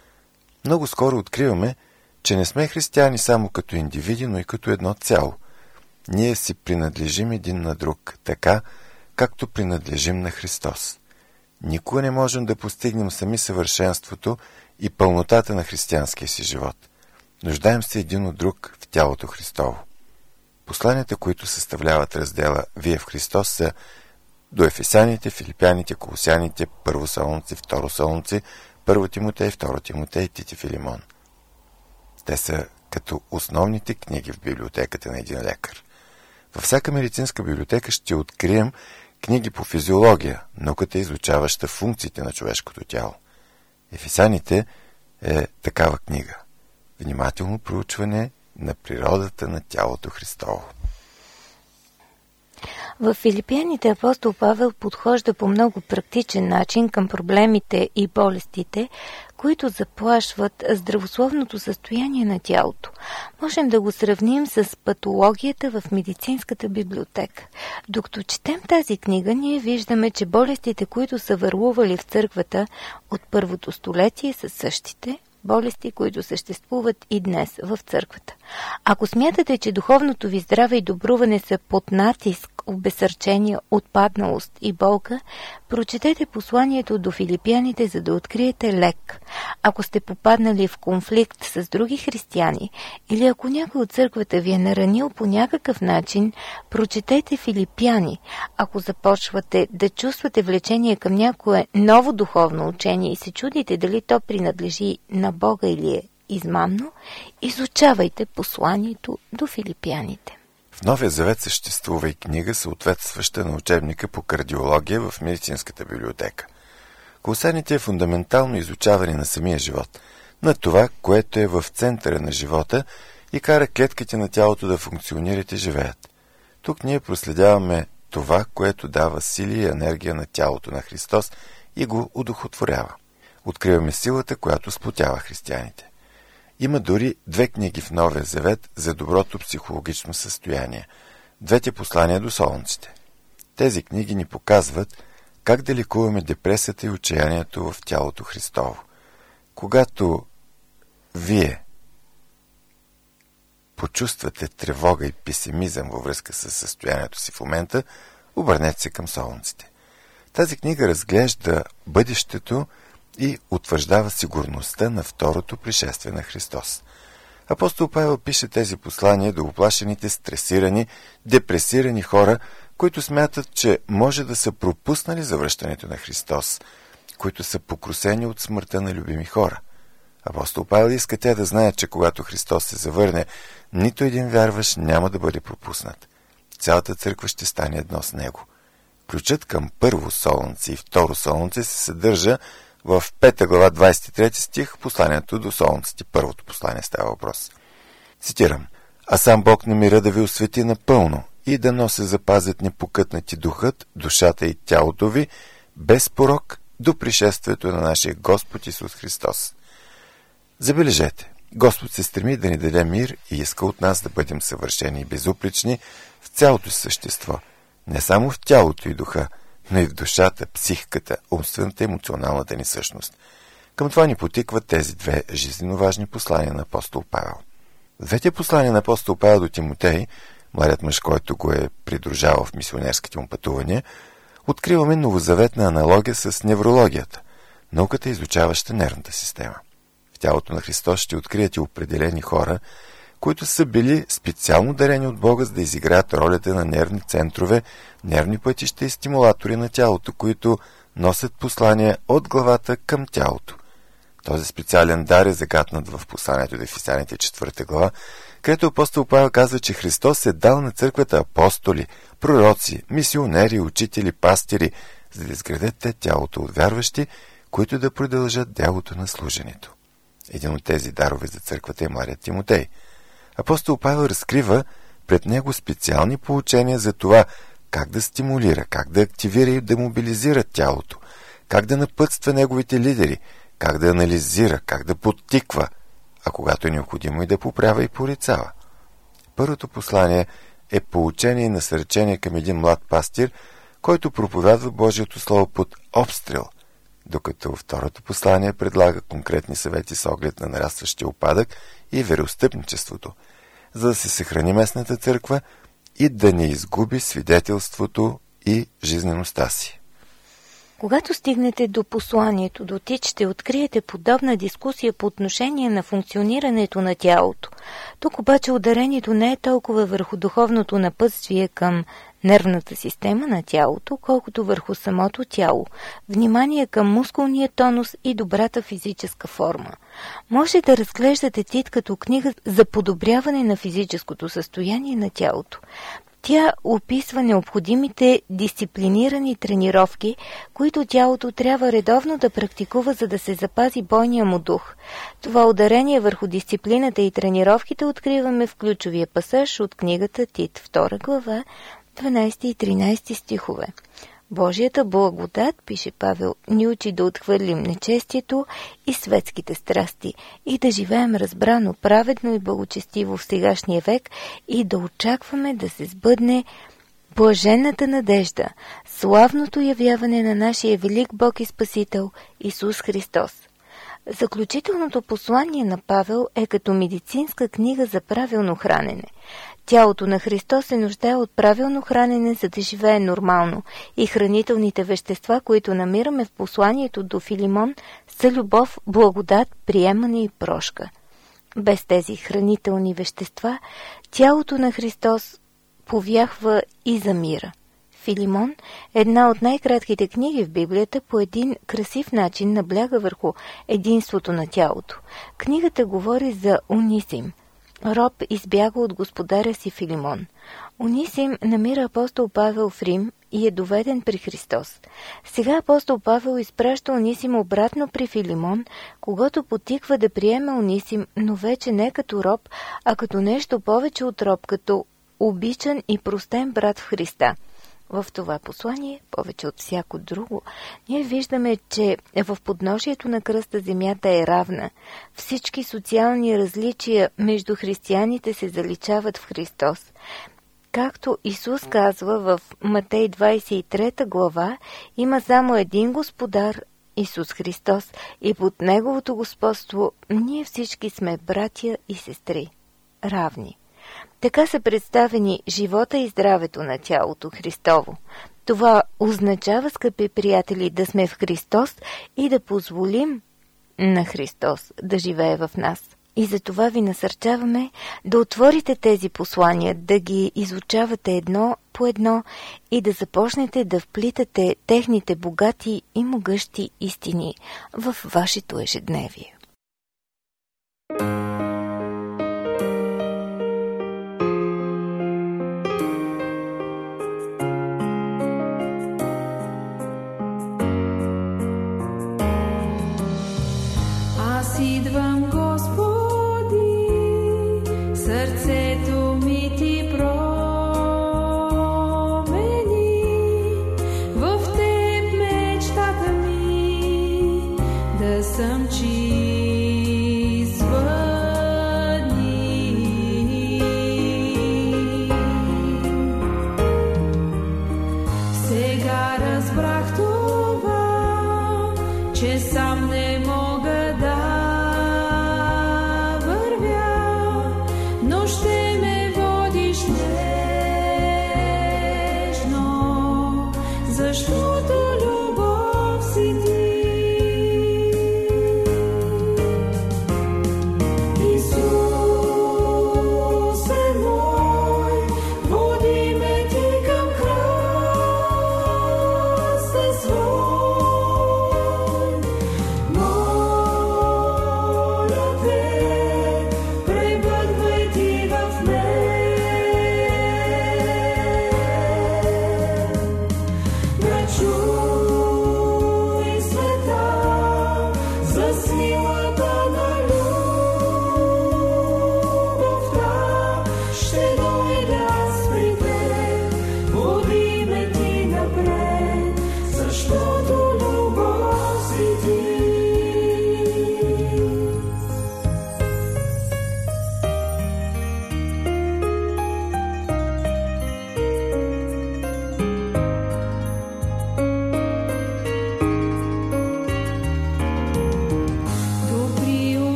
Много скоро откриваме, че не сме християни само като индивиди, но и като едно цяло. Ние си принадлежим един на друг, така, както принадлежим на Христос. Никога не можем да постигнем сами съвършенството и пълнотата на християнския си живот. Нуждаем се един от друг в тялото Христово. Посланията, които съставляват раздела «Вие в Христос» са до Ефесяните, Филипяните, Колосяните, Първо Солунци, Второ Солунци, Първо Тимотей, Второ Тимотей и Тити Филимон. Те са като основните книги в библиотеката на един лекар. Във всяка медицинска библиотека ще открием книги по физиология, науката изучаваща функциите на човешкото тяло. Ефесяните е такава книга. Внимателно проучване на природата на тялото Христово. В Филипяните апостол Павел подхожда по много практичен начин към проблемите и болестите, които заплашват здравословното състояние на тялото. Можем да го сравним с патологията в медицинската библиотека. Докато четем тази книга, ние виждаме, че болестите, които са върлували в църквата от първото столетие, са същите болести, които съществуват и днес в църквата. Ако смятате, че духовното ви здраве и добруване са под натиск, обезсърчение, отпадналост и болка, прочетете посланието до филипяните, за да откриете лек. Ако сте попаднали в конфликт с други християни или ако някой от църквата ви е наранил по някакъв начин, прочетете Филипяни. Ако започвате да чувствате влечение към някое ново духовно учение и се чудите дали то принадлежи на Бога или е измамно, изучавайте посланието до филипяните. В Новия завет съществува и книга, съответстваща на учебника по кардиология в медицинската библиотека. Колосяните е фундаментално изучаване на самия живот, на това, което е в центъра на живота и кара клетките на тялото да функционират и живеят. Тук ние проследяваме това, което дава сили и енергия на тялото на Христос и го удохотворява. Откриваме силата, която сплотява християните. Има дори 2 книги в Новия завет за доброто психологично състояние. 2 послания до солунците. Тези книги ни показват как да лекуваме депресията и отчаянието в тялото Христово. Когато вие почувствате тревога и песимизъм във връзка с състоянието си в момента, обърнете се към солунците. Тази книга разглежда бъдещето и утвърждава сигурността на второто пришествие на Христос. Апостол Павел пише тези послания до уплашените, стресирани, депресирани хора, които смятат, че може да са пропуснали завръщането на Христос, които са покрусени от смъртта на любими хора. Апостол Павел иска те да знаят, че когато Христос се завърне, нито един вярващ няма да бъде пропуснат. Цялата църква ще стане едно с него. Ключът към първо солунце и второ солунце се съдържа в 5 глава 23 стих, посланието до солунците. Първото послание става въпрос. Цитирам: „А сам Бог на мира да ви освети напълно и да се запазят непокътнати духът, душата и тялото ви без порок до пришествието на нашия Господ Исус Христос.“ Забележете, Господ се стреми да ни даде мир и иска от нас да бъдем съвършени и безупречни в цялото си същество, не само в тялото и духа, но и в душата, психиката, умствената и емоционалната ни същност. Към това ни потикват тези 2 жизненно важни послания на апостол Павел. В 2 послания на апостол Павел до Тимотей, младият мъж, който го е придружавал в мисионерските му пътувания, откриваме новозаветна аналогия с неврологията, науката, изучаваща нервната система. В тялото на Христос ще откриете определени хора, които са били специално дарени от Бога, за да изиграят ролята на нервни центрове, нервни пътища и стимулатори на тялото, които носят послания от главата към тялото. Този специален дар е загатнат в посланието до Ефесяните 4 глава, където апостол Павел казва, че Христос е дал на църквата апостоли, пророци, мисионери, учители, пастири, за да изградят те тялото от вярващи, които да продължат делото на служенето. Един от тези дарове за църквата е младият Тимотей. Апостол Павел разкрива пред него специални поучения за това как да стимулира, как да активира и да мобилизира тялото, как да напътства неговите лидери, как да анализира, как да подтиква, а когато е необходимо и да поправя и порицава. Първото послание е поучение и насърчение към един млад пастир, който проповядва Божието Слово под обстрел, докато второто послание предлага конкретни съвети с оглед на нарастващия упадък и вероотстъпничеството, за да се съхрани местната църква и да не изгуби свидетелството и жизнеността си. Когато стигнете до посланието до Тит, ще откриете подобна дискусия по отношение на функционирането на тялото. Тук обаче ударението не е толкова върху духовното напътствие към нервната система на тялото, колкото върху самото тяло. Внимание към мускулния тонус и добрата физическа форма. Може да разглеждате Тит като книга за подобряване на физическото състояние на тялото. Тя описва необходимите дисциплинирани тренировки, които тялото трябва редовно да практикува, за да се запази бойния му дух. Това ударение върху дисциплината и тренировките откриваме в ключовия пасаж от книгата Тит, 2 глава, 12 и 13 стихове. Божията благодат, пише Павел, ни учи да отхвърлим нечестието и светските страсти и да живеем разбрано, праведно и благочестиво в сегашния век и да очакваме да се сбъдне блаженната надежда, славното явяване на нашия велик Бог и Спасител Исус Христос. Заключителното послание на Павел е като медицинска книга за правилно хранене. Тялото на Христос се нуждае от правилно хранене, за да живее нормално, и хранителните вещества, които намираме в посланието до Филимон, са любов, благодат, приемане и прошка. Без тези хранителни вещества, тялото на Христос повяхва и замира. Филимон, една от най-кратките книги в Библията, по един красив начин набляга върху единството на тялото. Книгата говори за Унисим. Роб избяга от господаря си Филимон. Унисим намира апостол Павел в Рим и е доведен при Христос. Сега апостол Павел изпраща Унисим обратно при Филимон, когато потиква да приеме Унисим, но вече не като роб, а като нещо повече от роб, като обичан и простен брат в Христа. В това послание, повече от всяко друго, ние виждаме, че в подножието на кръста земята е равна. Всички социални различия между християните се заличават в Христос. Както Исус казва в Матей 23 глава, има само един Господар, Исус Христос, и под Неговото господство ние всички сме братя и сестри, равни. Така са представени живота и здравето на тялото Христово. Това означава, скъпи приятели, да сме в Христос и да позволим на Христос да живее в нас. И за това ви насърчаваме да отворите тези послания, да ги изучавате едно по едно и да започнете да вплитате техните богати и могъщи истини в вашето ежедневие. Идвам, Господи, сърцето ми Ти промени, в Теб мечтата ми, да съм чист въдни. Сега разбрах това, че сам не мога да защото любов си Ти. Исусе мой, води ме Ти към кръста свой. Моля Те, пребъдвай Ти в мен. Чуй света за силата на любовта, ще дойда аз при Теб, води ме Ти напред, защото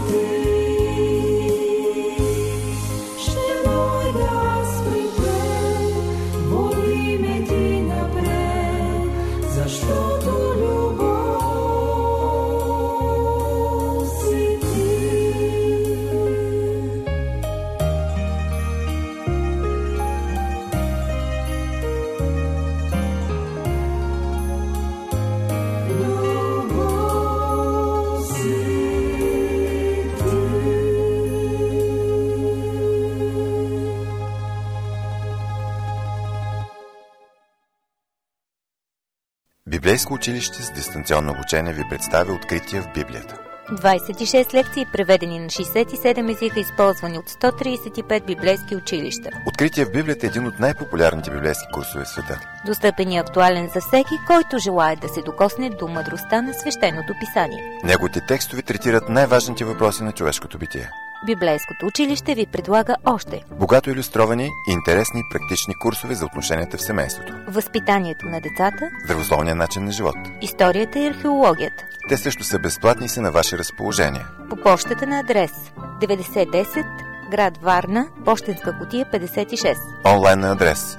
Библейско училище с дистанционно обучение ви представя Откритие в Библията. 26 лекции, преведени на 67 езика, използвани от 135 библейски училища. Откритие в Библията е един от най-популярните библейски курсове в света. Достъпен и актуален за всеки, който желае да се докосне до мъдростта на свещеното писание. Неговите текстове третират най-важните въпроси на човешкото битие. Библейското училище ви предлага още богато илюстровани и интересни практични курсове за отношенията в семейството, възпитанието на децата, здравословния начин на живот, историята и археологията. Те също са безплатни и са на ваше разположение. По почтата на адрес 9010, град Варна, пощенска кутия 56. Онлайн на адрес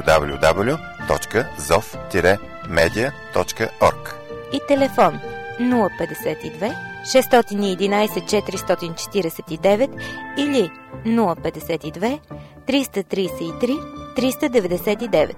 www.zov-media.org и телефон 052 611 449 или 052 333 399.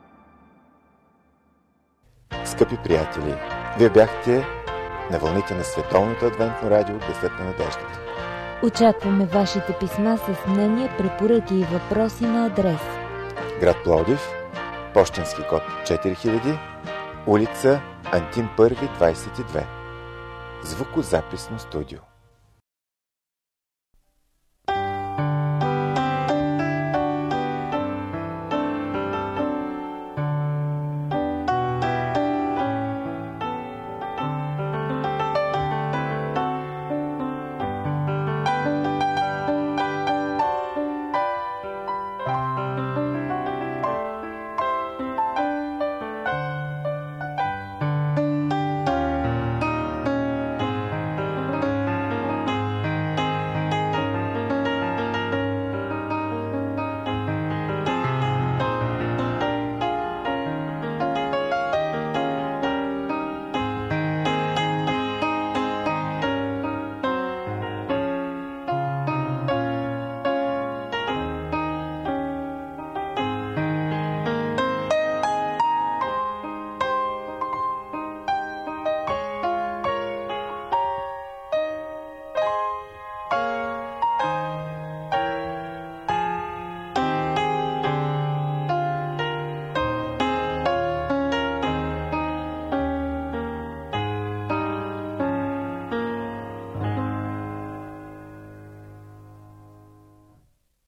Скъпи приятели, вие бяхте на вълните на Световното адвентно радио Гласът на надеждата. Очакваме вашите писма с мнения, препоръки и въпроси на адрес: град Пловдив, пощенски код 4000, улица Антим 1, 22. Звукозаписно студио.